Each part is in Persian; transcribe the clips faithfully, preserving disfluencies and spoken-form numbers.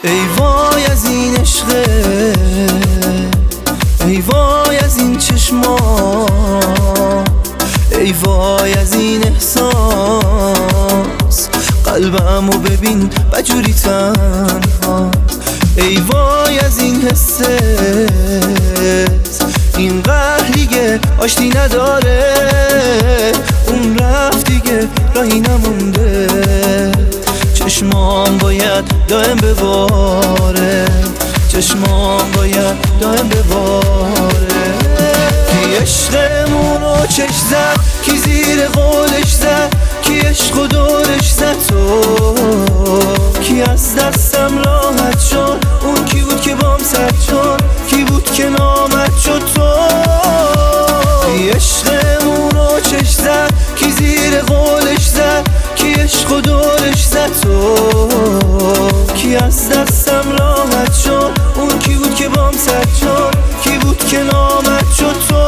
ای وای از این عشقه، ای وای از این چشما، ای وای از این احساس. قلبمو ببین بجوری تنها، ای وای از این حست، این قهر دیگه آشتی نداره. اون رفت دیگه راهی نمونده، چشمام باید دائم بباره، چشمام باید دائم بباره. کی عشقمونو چش زد، کی زیر قولش زد، کی عشق و دورش زد تو، کی از دستم راحت شد، اون کی بود که بام سد شد، کی بود که نامد شد تو. کی عشقمونو چش زد، کی زیر قولش زد، کی عشق و دورش زد تو، کی از دستم راحت شد، اون کی بود که بام سد شد، کی بود که نامد شد تو.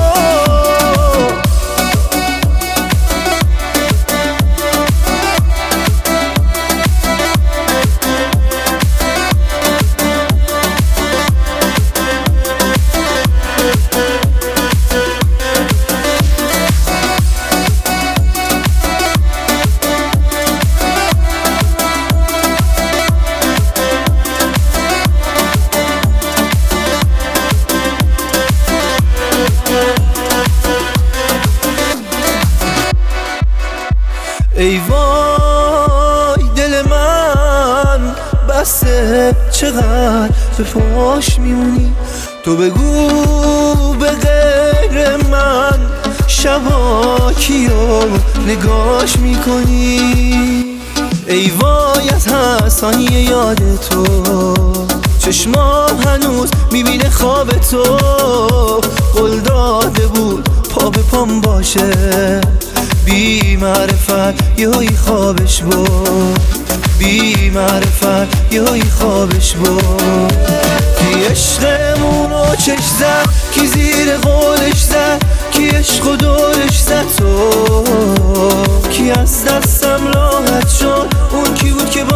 ای وای دل من بسته، چقدر به پاش میمونی. تو بگو به غیر من شبا کیو نگاش میکنی. ای وای از هر ثانیه یاد تو، چشمام هنوز میبینه خواب تو. قول داده بود پا به پام باشه، بی معرفت یهویی خوابش بود، بی معرفت یهویی خوابش بود. کی عشقمونو چش زد، کی زیر قولش زد، کی عشق و دورش زد تو، کی از دستم راحت شد، اون کی بود که با